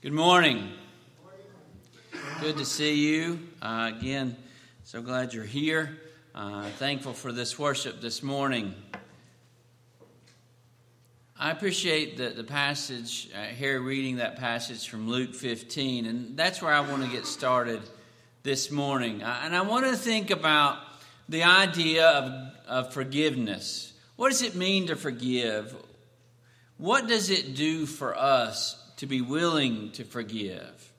Good morning. Good to see you. Again, so glad you're here. Thankful for this worship this morning. I appreciate the passage, here reading that passage from Luke 15, and that's where I want to get started this morning. And I want to think about the idea of forgiveness. What does it mean to forgive? What does it do for us to be willing to forgive?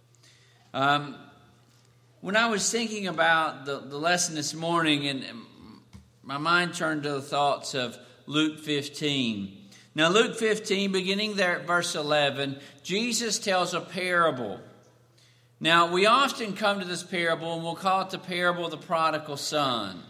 When I was thinking about the lesson this morning, and my mind turned to the thoughts of Luke 15. Now, Luke 15, beginning there at verse 11, Jesus tells a parable. Now, we often come to this parable, and we'll call it the parable of the prodigal son.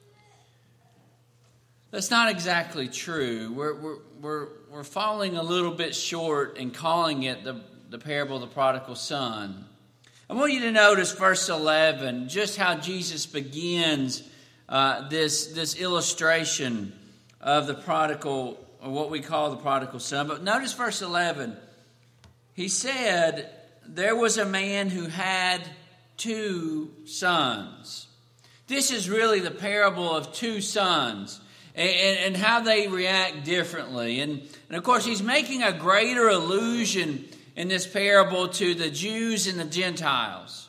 That's not exactly true. We're falling a little bit short in calling it the parable of the prodigal son. I want you to notice verse 11, just how Jesus begins this illustration of the prodigal, or what we call the prodigal son. But notice verse 11. He said, there was a man who had 2 sons. This is really the parable of 2 sons. And how they react differently. And of course, he's making a greater allusion in this parable to the Jews and the Gentiles.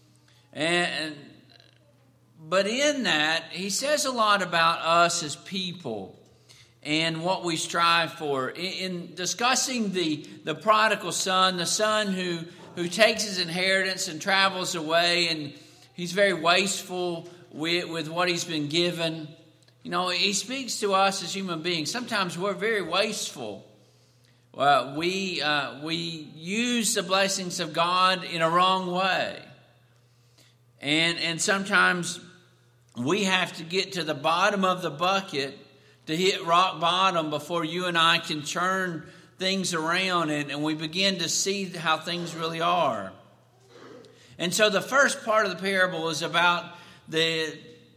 But in that, he says a lot about us as people and what we strive for. In discussing the prodigal son, the son who takes his inheritance and travels away, and he's very wasteful with what he's been given. You know, he speaks to us as human beings. Sometimes we're very wasteful. We use the blessings of God in a wrong way. And sometimes we have to get to the bottom of the bucket to hit rock bottom before you and I can turn things around and we begin to see how things really are. And so the first part of the parable is about this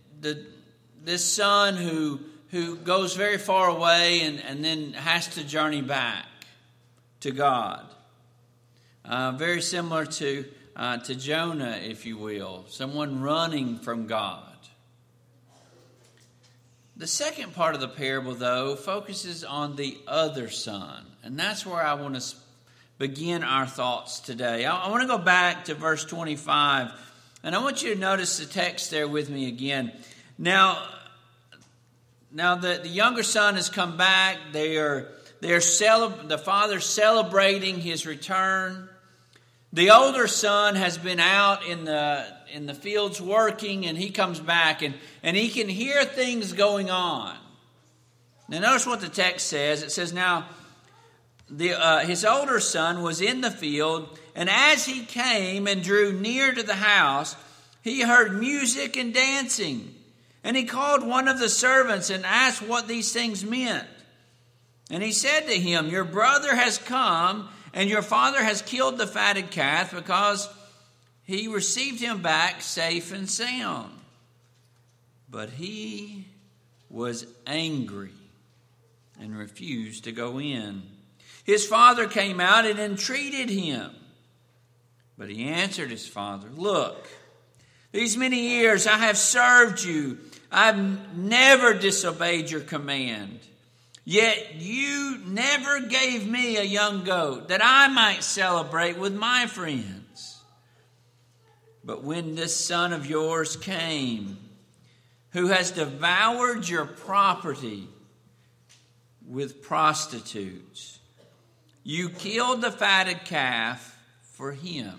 son who goes very far away and then has to journey back to God. Very similar to Jonah, if you will. Someone running from God. The second part of the parable, though, focuses on the other son. And that's where I want to begin our thoughts today. I want to go back to verse 25. And I want you to notice the text there with me again. Now the younger son has come back. The father's celebrating his return. The older son has been out in the fields working, and he comes back and he can hear things going on. Now notice what the text says. It says, now his older son was in the field, and as he came and drew near to the house, he heard music and dancing. And he called one of the servants and asked what these things meant. And he said to him, your brother has come, and your father has killed the fatted calf, because he received him back safe and sound. But he was angry and refused to go in. His father came out and entreated him. But he answered his father, look, these many years I have served you. I've never disobeyed your command. Yet you never gave me a young goat that I might celebrate with my friends. But when this son of yours came, who has devoured your property with prostitutes, you killed the fatted calf for him.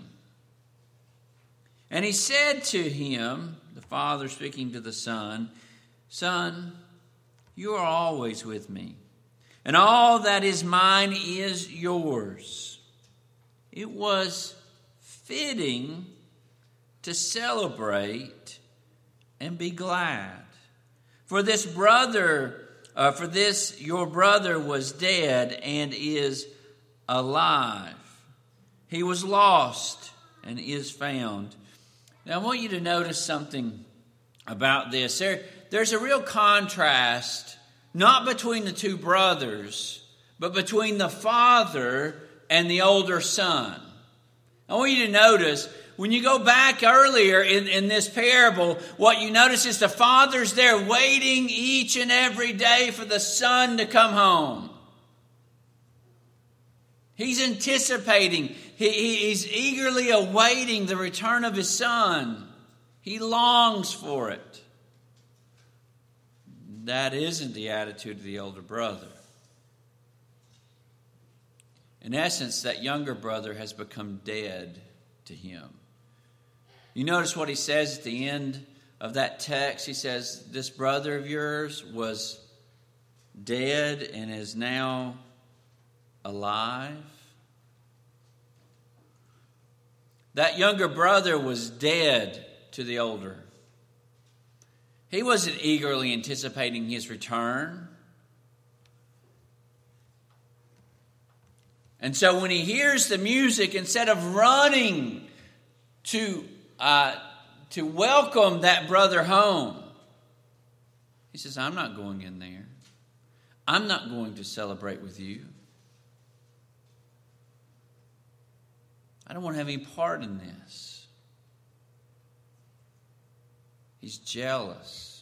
And he said to him, the father speaking to the son, son, you are always with me, and all that is mine is yours. It was fitting to celebrate and be glad. For your brother was dead and is alive. He was lost and is found. Now I want you to notice something about this. There's a real contrast, not between the 2 brothers, but between the father and the older son. I want you to notice, when you go back earlier in this parable, what you notice is the father's there waiting each and every day for the son to come home. He's anticipating. He's eagerly awaiting the return of his son. He longs for it. That isn't the attitude of the older brother. In essence, that younger brother has become dead to him. You notice what he says at the end of that text. He says, this brother of yours was dead and is now alive. That younger brother was dead to the older. He wasn't eagerly anticipating his return. And so when he hears the music, instead of running to welcome that brother home, he says, I'm not going in there. I'm not going to celebrate with you. I don't want to have any part in this. He's jealous.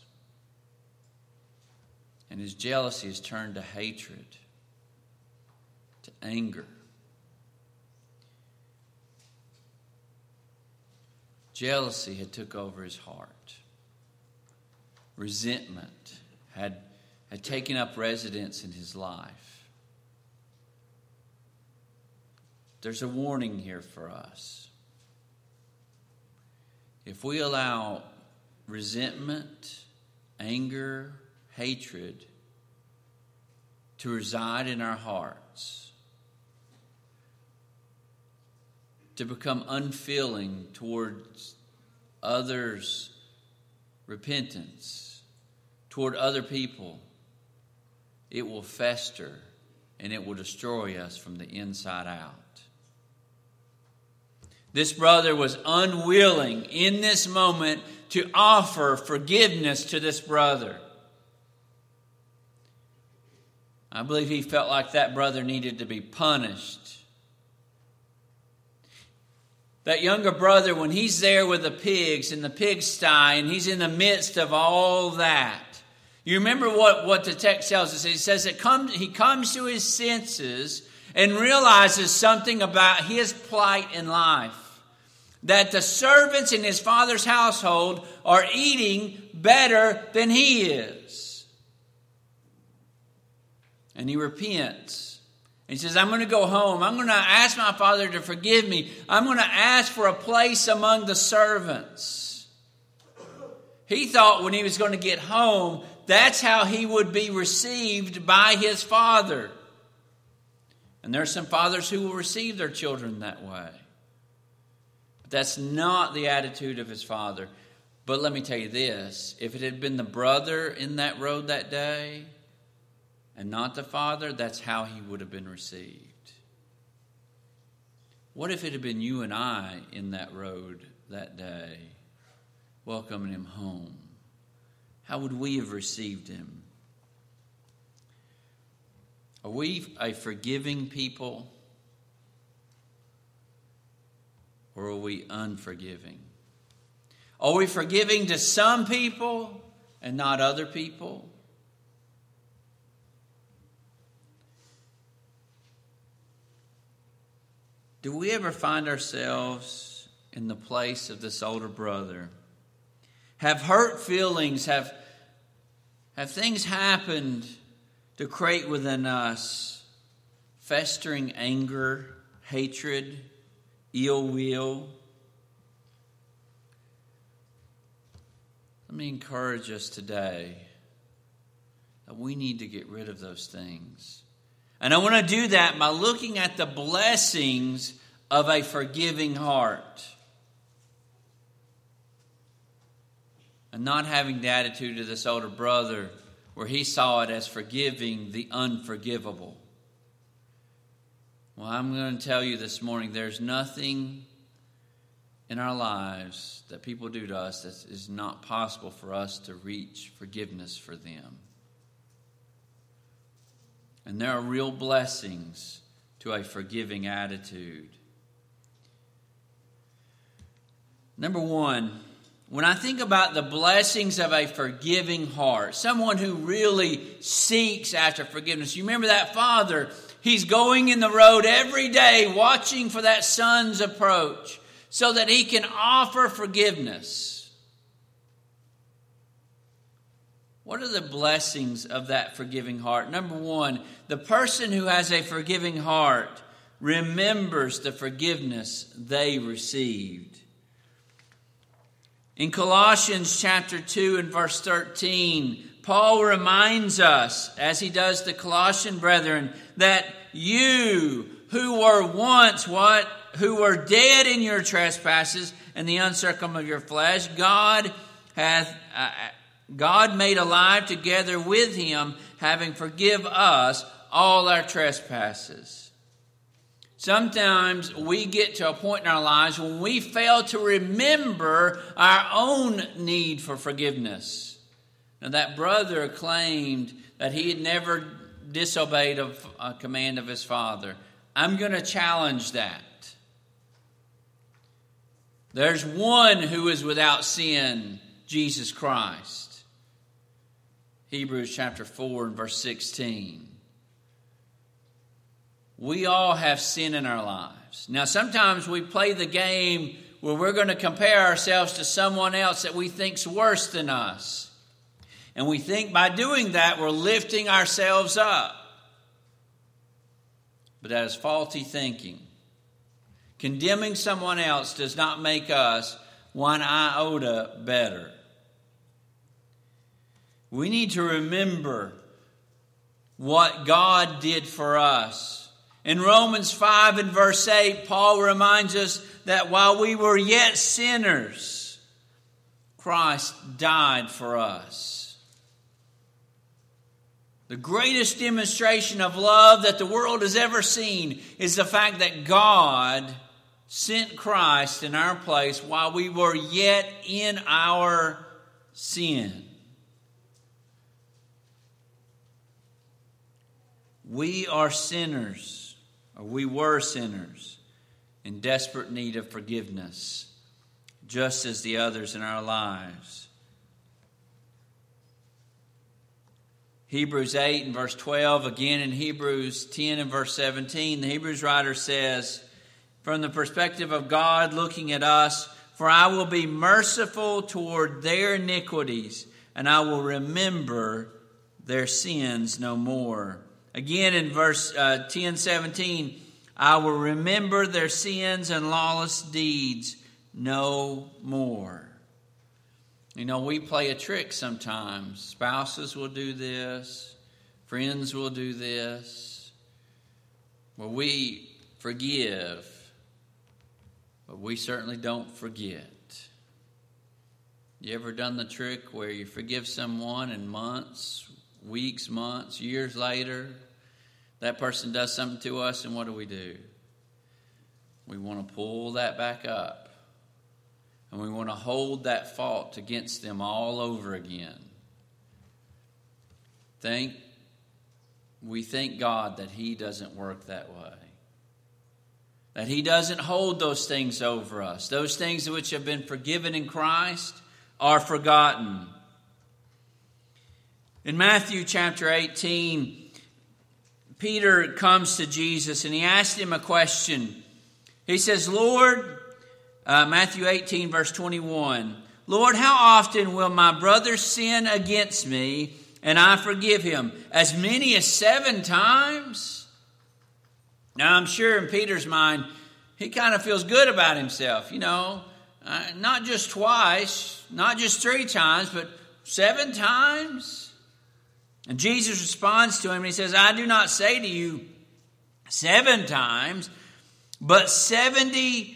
And his jealousy has turned to hatred, to anger. Jealousy had took over his heart. Resentment had taken up residence in his life. There's a warning here for us. If we allow resentment, anger, hatred to reside in our hearts, to become unfeeling towards others' repentance, toward other people, it will fester and it will destroy us from the inside out. This brother was unwilling in this moment to offer forgiveness to this brother. I believe he felt like that brother needed to be punished. That younger brother, when he's there with the pigs in the pigsty and he's in the midst of all that, you remember what the text tells us. It says that he comes to his senses and realizes something about his plight in life. That the servants in his father's household are eating better than he is. And he repents. And he says, I'm going to go home. I'm going to ask my father to forgive me. I'm going to ask for a place among the servants. He thought when he was going to get home, that's how he would be received by his father. And there are some fathers who will receive their children that way. That's not the attitude of his father. But let me tell you this. If it had been the brother in that road that day and not the father, that's how he would have been received. What if it had been you and I in that road that day, welcoming him home? How would we have received him? Are we a forgiving people? Or are we unforgiving? Are we forgiving to some people and not other people? Do we ever find ourselves in the place of this older brother? Have hurt feelings, have things happened to create within us festering anger, hatred, ill will? Let me encourage us today that we need to get rid of those things. And I want to do that by looking at the blessings of a forgiving heart. And not having the attitude of this older brother where he saw it as forgiving the unforgivable. Well, I'm going to tell you this morning, there's nothing in our lives that people do to us that is not possible for us to reach forgiveness for them. And there are real blessings to a forgiving attitude. Number one, when I think about the blessings of a forgiving heart, someone who really seeks after forgiveness. You remember that father, he's going in the road every day watching for that son's approach so that he can offer forgiveness. What are the blessings of that forgiving heart? Number one, the person who has a forgiving heart remembers the forgiveness they received. In Colossians chapter 2 and verse 13, Paul reminds us, as he does the Colossian brethren, that you who were once what? Who were dead in your trespasses and the uncircumcision of your flesh, God made alive together with him, having forgive us all our trespasses. Sometimes we get to a point in our lives when we fail to remember our own need for forgiveness. Now, that brother claimed that he had never disobeyed a command of his father. I'm going to challenge that. There's one who is without sin, Jesus Christ. Hebrews chapter 4 and verse 16. We all have sin in our lives. Now, sometimes we play the game where we're going to compare ourselves to someone else that we think's worse than us. And we think by doing that, we're lifting ourselves up. But that is faulty thinking. Condemning someone else does not make us one iota better. We need to remember what God did for us. In Romans 5 and verse 8, Paul reminds us that while we were yet sinners, Christ died for us. The greatest demonstration of love that the world has ever seen is the fact that God sent Christ in our place while we were yet in our sin. We are sinners. Or we were sinners in desperate need of forgiveness, just as the others in our lives. Hebrews 8 and verse 12, again in Hebrews 10 and verse 17, the Hebrews writer says, from the perspective of God looking at us, for I will be merciful toward their iniquities, and I will remember their sins no more. Again in verse 10:17, I will remember their sins and lawless deeds no more. You know, we play a trick sometimes. Spouses will do this. Friends will do this. Well, we forgive, but we certainly don't forget. You ever done the trick where you forgive someone and months, weeks, months, years later, that person does something to us, and what do? We want to pull that back up. And we want to hold that fault against them all over again. We thank God that He doesn't work that way. That He doesn't hold those things over us. Those things which have been forgiven in Christ are forgotten. In Matthew chapter 18, Peter comes to Jesus and he asks him a question. He says, Lord, Matthew 18 verse 21, Lord, how often will my brother sin against me and I forgive him? As many as 7 times? Now I'm sure in Peter's mind, he kind of feels good about himself, not just twice, not just 3 times, but 7 times? And Jesus responds to him and he says, I do not say to you 7 times, but 77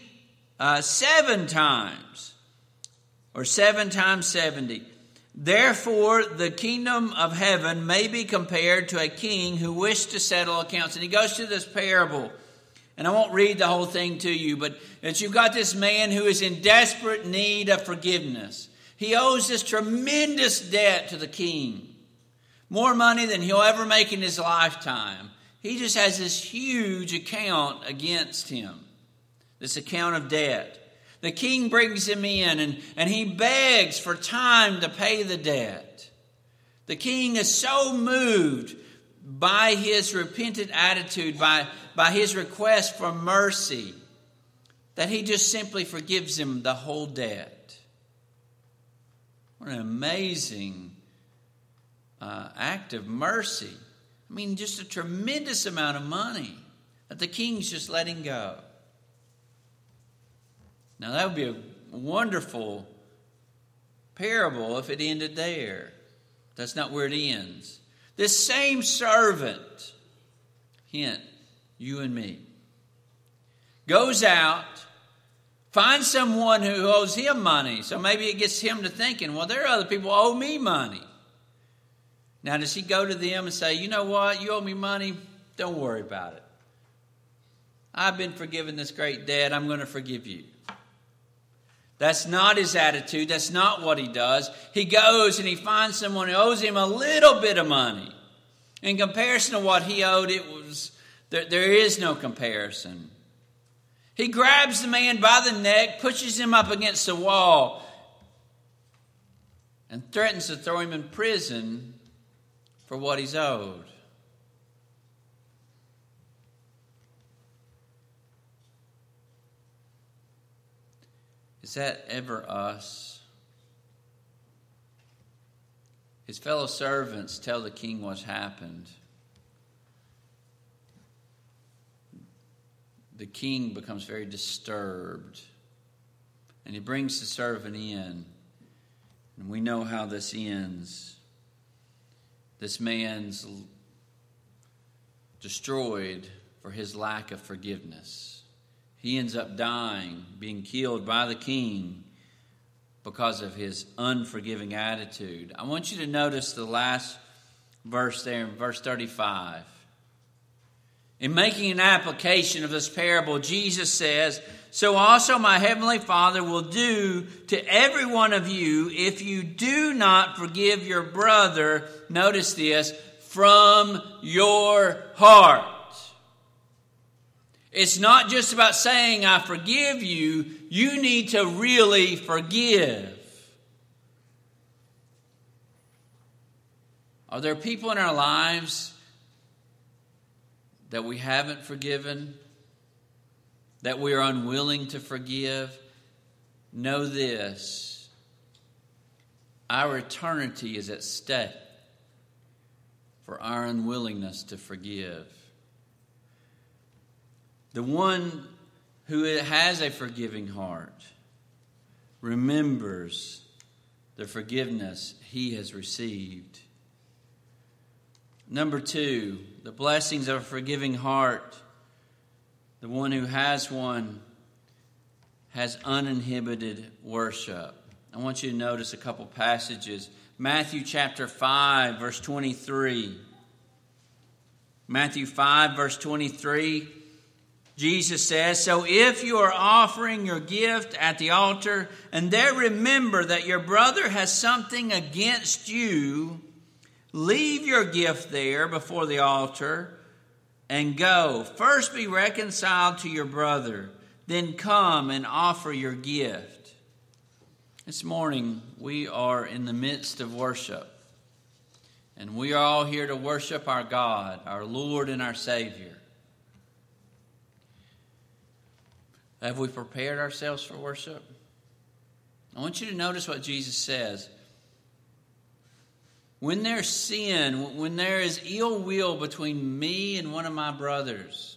times, or 7 times 70. Therefore, the kingdom of heaven may be compared to a king who wished to settle accounts. And he goes to this parable. And I won't read the whole thing to you, but that you've got this man who is in desperate need of forgiveness. He owes this tremendous debt to the king. More money than he'll ever make in his lifetime. He just has this huge account against him. This account of debt. The king brings him in and he begs for time to pay the debt. The king is so moved by his repentant attitude, by his request for mercy, that he just simply forgives him the whole debt. What an amazing act of mercy. I mean, just a tremendous amount of money that the king's just letting go. Now, that would be a wonderful parable if it ended there. That's not where it ends. This same servant, hint, you and me, goes out, finds someone who owes him money. So maybe it gets him to thinking, well, there are other people who owe me money. Now, does he go to them and say, you know what, you owe me money? Don't worry about it. I've been forgiven this great debt. I'm going to forgive you. That's not his attitude. That's not what he does. He goes and he finds someone who owes him a little bit of money. In comparison to what he owed, there is no comparison. He grabs the man by the neck, pushes him up against the wall, and threatens to throw him in prison for what he's owed. Is that ever us? His fellow servants tell the king what's happened. The king becomes very disturbed. And he brings the servant in. And we know how this ends. This man's destroyed for his lack of forgiveness. He ends up dying, being killed by the king because of his unforgiving attitude. I want you to notice the last verse there in verse 35. In making an application of this parable, Jesus says, so also my heavenly Father will do to every one of you if you do not forgive your brother, notice this, from your heart. It's not just about saying, I forgive you. You need to really forgive. Are there people in our lives that we haven't forgiven? That we are unwilling to forgive? Know this. Our eternity is at stake for our unwillingness to forgive. The one who has a forgiving heart remembers the forgiveness he has received. Number 2, the blessings of a forgiving heart. The one who has one has uninhibited worship. I want you to notice a couple passages. Matthew chapter 5, verse 23. Matthew 5, verse 23. Jesus says, so if you are offering your gift at the altar, and there remember that your brother has something against you, leave your gift there before the altar and go. First be reconciled to your brother, then come and offer your gift. This morning, we are in the midst of worship. And we are all here to worship our God, our Lord and our Savior. Have we prepared ourselves for worship? I want you to notice what Jesus says. When there's sin, when there is ill will between me and one of my brothers,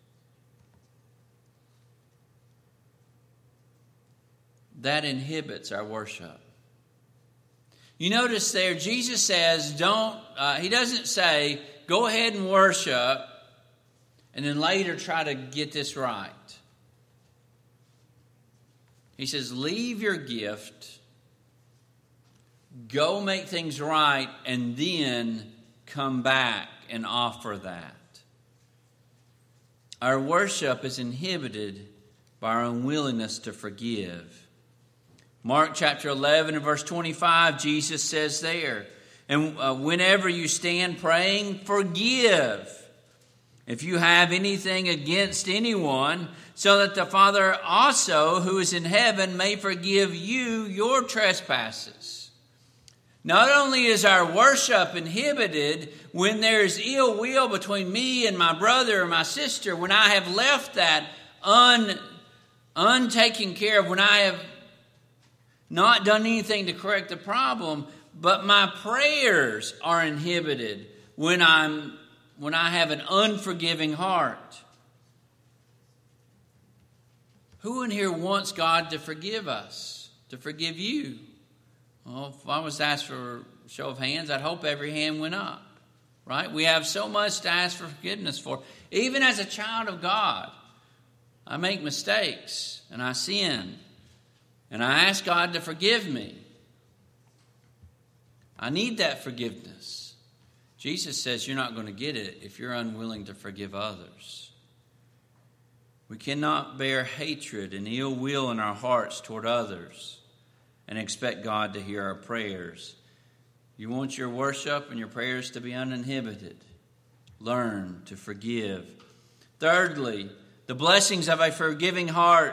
that inhibits our worship. You notice there, Jesus says, he doesn't say, go ahead and worship, and then later try to get this right. He says, leave your gift, go make things right, and then come back and offer that. Our worship is inhibited by our unwillingness to forgive. Mark chapter 11 and verse 25, Jesus says there, and whenever you stand praying, forgive. if you have anything against anyone, so that the Father also, who is in heaven, may forgive you your trespasses. Not only is our worship inhibited when there is ill will between me and my brother or my sister, when I have left that untaken care of, when I have not done anything to correct the problem, but my prayers are inhibited when I have an unforgiving heart. Who in here wants God to forgive us, to forgive you? Well, if I was asked for a show of hands, I'd hope every hand went up, right? We have so much to ask for forgiveness for. Even as a child of God, I make mistakes and I sin, and I ask God to forgive me. I need that forgiveness. Jesus says you're not going to get it if you're unwilling to forgive others. We cannot bear hatred and ill will in our hearts toward others and expect God to hear our prayers. You want your worship and your prayers to be uninhibited. Learn to forgive. Thirdly, the blessings of a forgiving heart.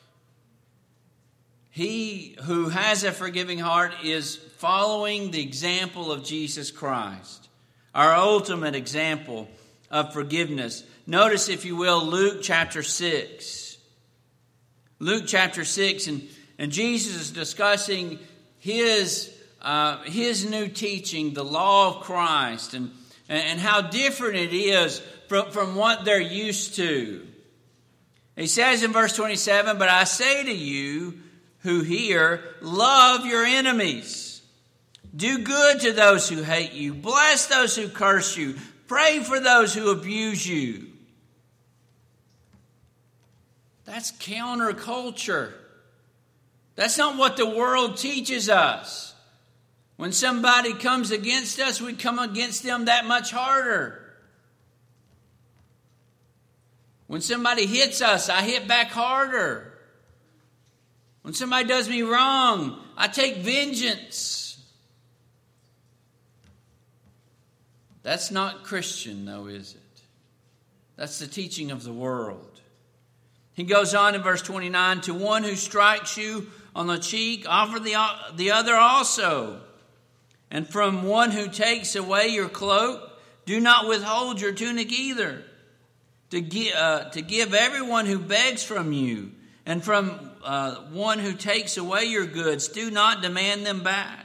He who has a forgiving heart is following the example of Jesus Christ, our ultimate example of forgiveness. Notice, if you will, Luke chapter 6. Luke chapter 6, and Jesus is discussing his new teaching, the law of Christ, and how different it is from what they're used to. He says in verse 27, "But I say to you who hear, love your enemies. Do good to those who hate you. Bless those who curse you. Pray for those who abuse you." That's counterculture. That's not what the world teaches us. When somebody comes against us, we come against them that much harder. When somebody hits us, I hit back harder. When somebody does me wrong, I take vengeance. That's not Christian, though, is it? That's the teaching of the world. He goes on in verse 29, "To one who strikes you on the cheek, offer the other also. And from one who takes away your cloak, do not withhold your tunic either. To give everyone who begs from you, and from one who takes away your goods, do not demand them back.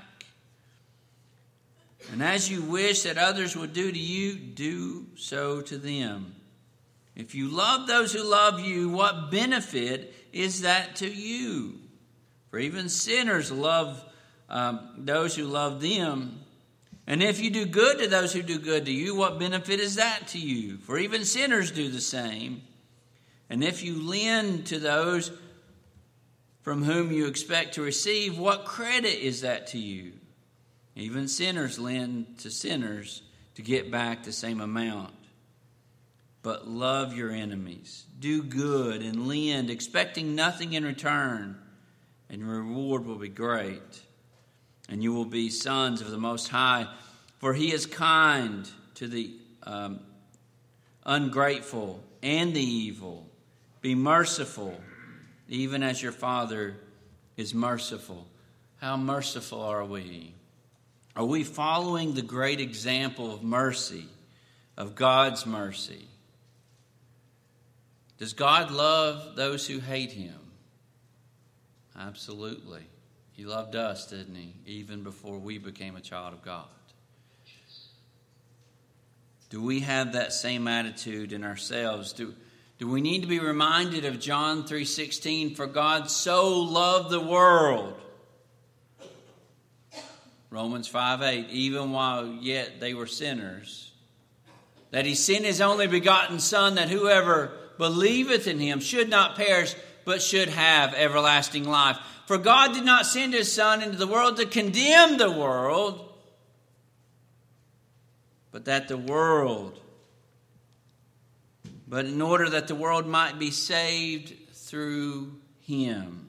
And as you wish that others would do to you, do so to them. If you love those who love you, what benefit is that to you? For even sinners love those who love them. And if you do good to those who do good to you, what benefit is that to you? For even sinners do the same. And if you lend to those from whom you expect to receive, what credit is that to you? Even sinners lend to sinners to get back the same amount. But love your enemies. Do good and lend, expecting nothing in return, and your reward will be great. And you will be sons of the Most High, for He is kind to the ungrateful and the evil. Be merciful, even as your Father is merciful. How merciful are we? Are we following the great example of mercy, of God's mercy? Does God love those who hate Him? Absolutely. He loved us, didn't He? Even before we became a child of God. Do we have that same attitude in ourselves? Do we need to be reminded of John 3:16? For God so loved the world. Romans 5:8, even while yet they were sinners, that He sent His only begotten Son, that whoever believeth in Him should not perish, but should have everlasting life. For God did not send His Son into the world to condemn the world, but in order that the world might be saved through Him.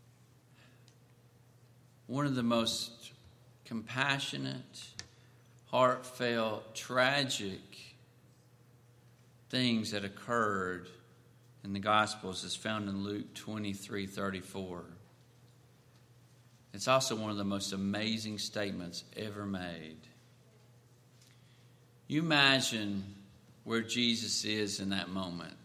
One of the most compassionate, heartfelt, tragic things that occurred in the Gospels is found in Luke 23:34. It's also one of the most amazing statements ever made. You imagine where Jesus is in that moment.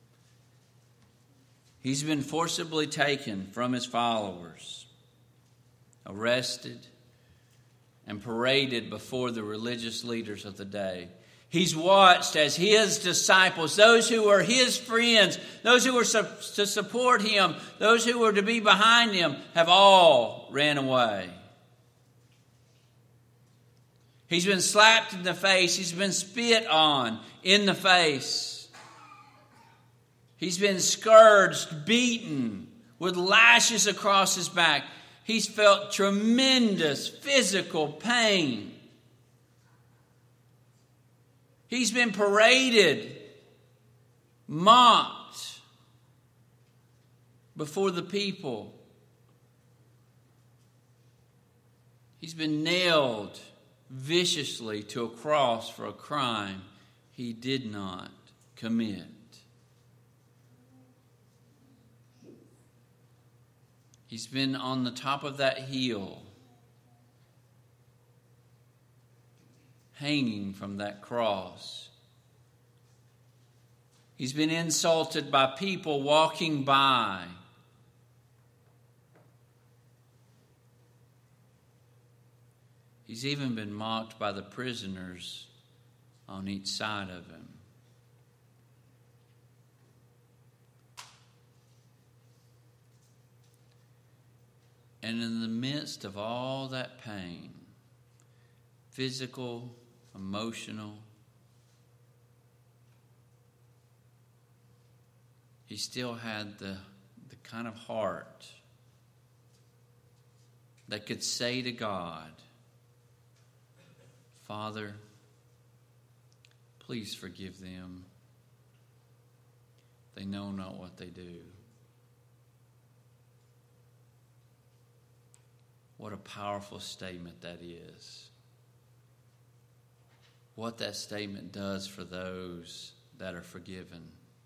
He's been forcibly taken from his followers, arrested, and paraded before the religious leaders of the day. He's watched as his disciples, those who were his friends, those who were to support him, those who were to be behind him, have all ran away. He's been slapped in the face. He's been spit on in the face. He's been scourged, beaten, with lashes across his back. He's felt tremendous physical pain. He's been paraded, mocked before the people. He's been nailed viciously to a cross for a crime he did not commit. He's been on the top of that hill, hanging from that cross. He's been insulted by people walking by. He's even been mocked by the prisoners on each side of him. And in the midst of all that pain, physical, emotional, he still had the kind of heart that could say to God, Father, please forgive them. They know not what they do. What a powerful statement that is. What that statement does for those that are forgiven.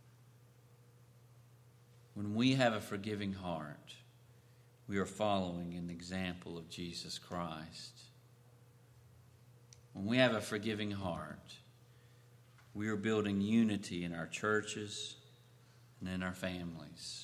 When we have a forgiving heart, we are following an example of Jesus Christ. When we have a forgiving heart, we are building unity in our churches and in our families.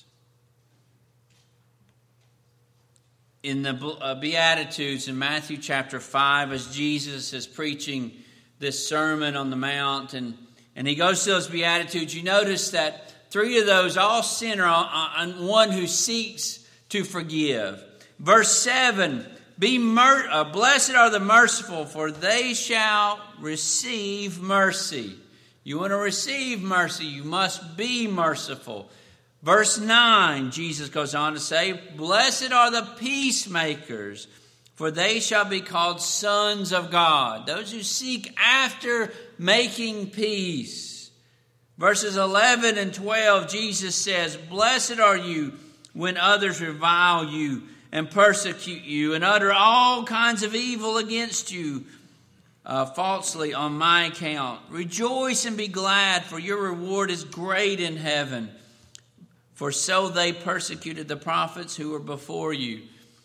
In the Beatitudes in Matthew chapter 5, as Jesus is preaching this Sermon on the Mount, and he goes to those Beatitudes, you notice that 3 of those all center on one who seeks to forgive. Verse 7, blessed are the merciful, for they shall receive mercy. You want to receive mercy, you must be merciful. Verse 9, Jesus goes on to say, blessed are the peacemakers, for they shall be called sons of God. Those who seek after making peace. Verses 11 and 12, Jesus says, blessed are you when others revile you and persecute you and utter all kinds of evil against you falsely on my account. Rejoice and be glad, for your reward is great in heaven. For so they persecuted the prophets who were before you.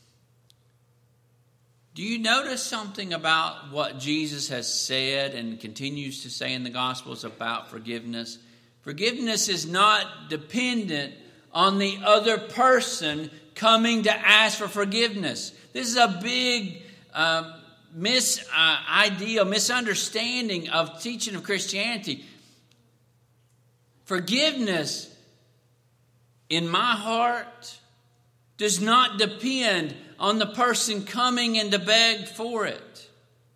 Do you notice something about what Jesus has said and continues to say in the Gospels about forgiveness? Forgiveness is not dependent on the other person coming to ask for forgiveness. This is a big misunderstanding of teaching of Christianity. Forgiveness in my heart does not depend on the person coming and to beg for it.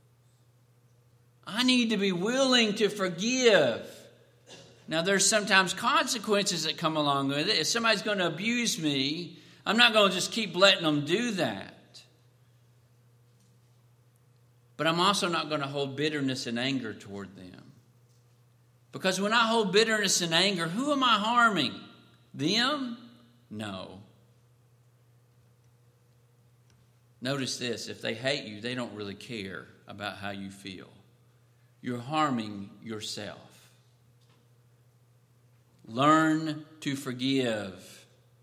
I need to be willing to forgive. Now, there's sometimes consequences that come along with it. If somebody's going to abuse me, I'm not going to just keep letting them do that. But I'm also not going to hold bitterness and anger toward them. Because when I hold bitterness and anger, who am I harming? Them? No. Notice this, if they hate you, they don't really care about how you feel. you're harming yourself. Learn to forgive.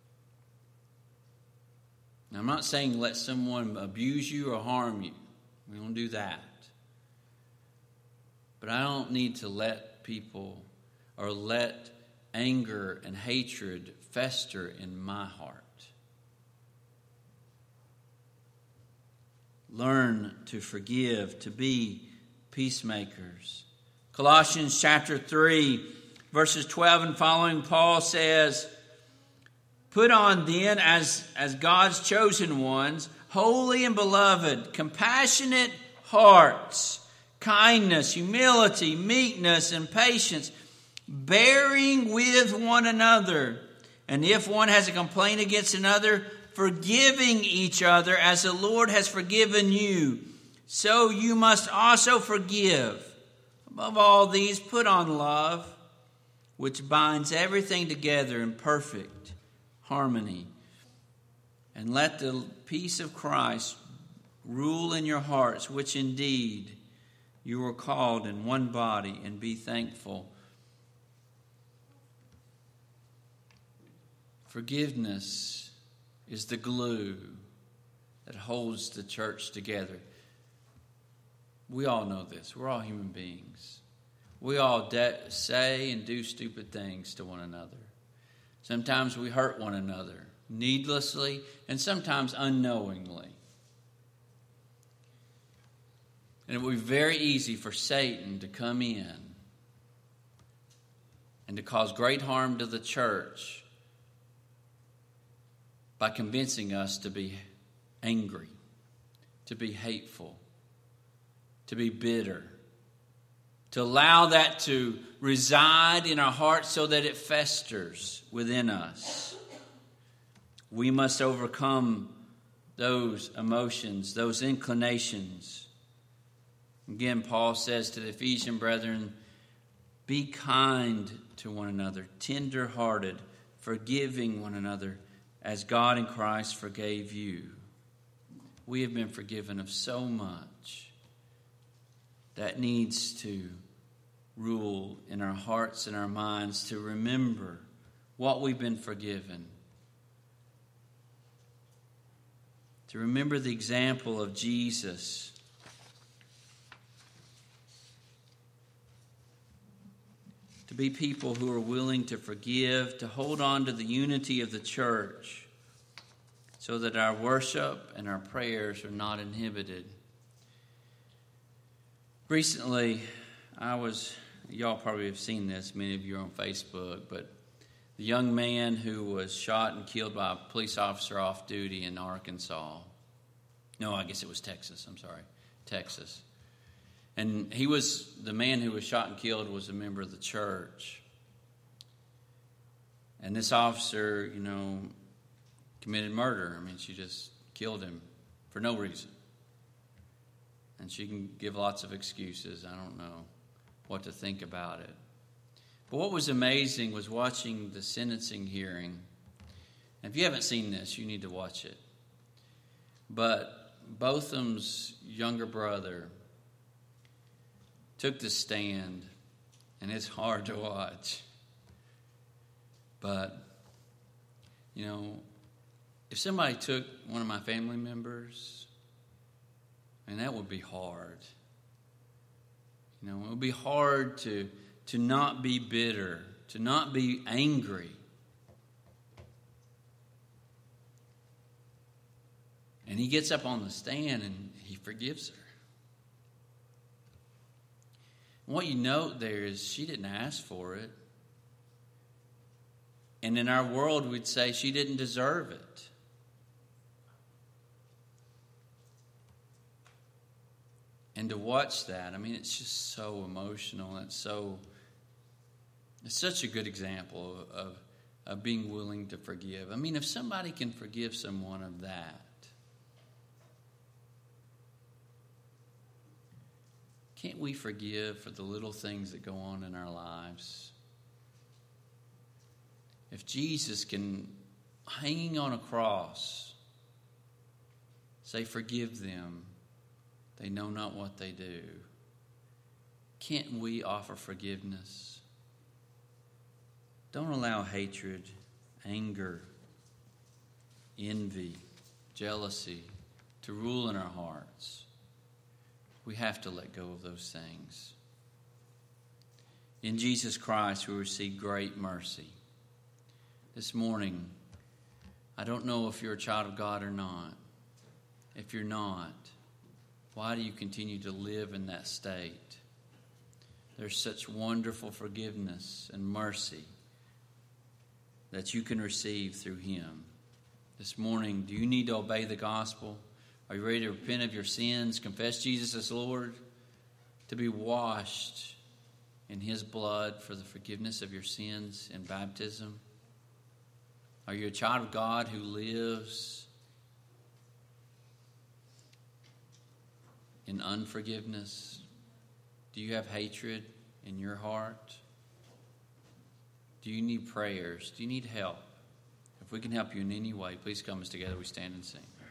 Now, I'm not saying let someone abuse you or harm you. We don't do that. But I don't need to let people or let anger and hatred fester in my heart. Learn to forgive, to be peacemakers. Colossians chapter 3, verses 12 and following, Paul says, "Put on then as God's chosen ones, holy and beloved, compassionate hearts, kindness, humility, meekness, and patience, bearing with one another. And if one has a complaint against another, forgiving each other as the Lord has forgiven you, so you must also forgive. Above all these, put on love, which binds everything together in perfect harmony. And let the peace of Christ rule in your hearts, which indeed you were called in one body, and be thankful." Forgiveness is the glue that holds the church together. We all know this. We're all human beings. We all say and do stupid things to one another. Sometimes we hurt one another needlessly and sometimes unknowingly. And it would be very easy for Satan to come in and to cause great harm to the church by convincing us to be angry, to be hateful, to be bitter, to allow that to reside in our hearts so that it festers within us. We must overcome those emotions, those inclinations. Again, Paul says to the Ephesian brethren, be kind to one another, tender-hearted, forgiving one another, as God in Christ forgave you. We have been forgiven of so much that needs to rule in our hearts and our minds, to remember what we've been forgiven. To remember the example of Jesus. To be people who are willing to forgive, to hold on to the unity of the church so that our worship and our prayers are not inhibited. Recently, y'all probably have seen this, many of you are on Facebook, but the young man who was shot and killed by a police officer off duty in Arkansas. No, I guess it was Texas. Texas. And the man who was shot and killed was a member of the church. And this officer, committed murder. She just killed him for no reason. And she can give lots of excuses. I don't know what to think about it. But what was amazing was watching the sentencing hearing. And if you haven't seen this, you need to watch it. But Botham's younger brother took the stand, and it's hard to watch. But, if somebody took one of my family members, that would be hard. It would be hard to not be bitter, to not be angry. And he gets up on the stand and he forgives her. What you note there is she didn't ask for it. And in our world, we'd say she didn't deserve it. And to watch that, it's just so emotional. It's such a good example of being willing to forgive. If somebody can forgive someone of that, can't we forgive for the little things that go on in our lives? If Jesus can, hanging on a cross, say, forgive them, they know not what they do. can't we offer forgiveness? Don't allow hatred, anger, envy, jealousy to rule in our hearts. We have to let go of those things. In Jesus Christ, we receive great mercy. This morning, I don't know if you're a child of God or not. If you're not, why do you continue to live in that state? There's such wonderful forgiveness and mercy that you can receive through Him. This morning, do you need to obey the gospel? Are you ready to repent of your sins, confess Jesus as Lord, to be washed in His blood for the forgiveness of your sins in baptism? Are you a child of God who lives in unforgiveness? Do you have hatred in your heart? Do you need prayers? Do you need help? If we can help you in any way, please come as together we stand and sing.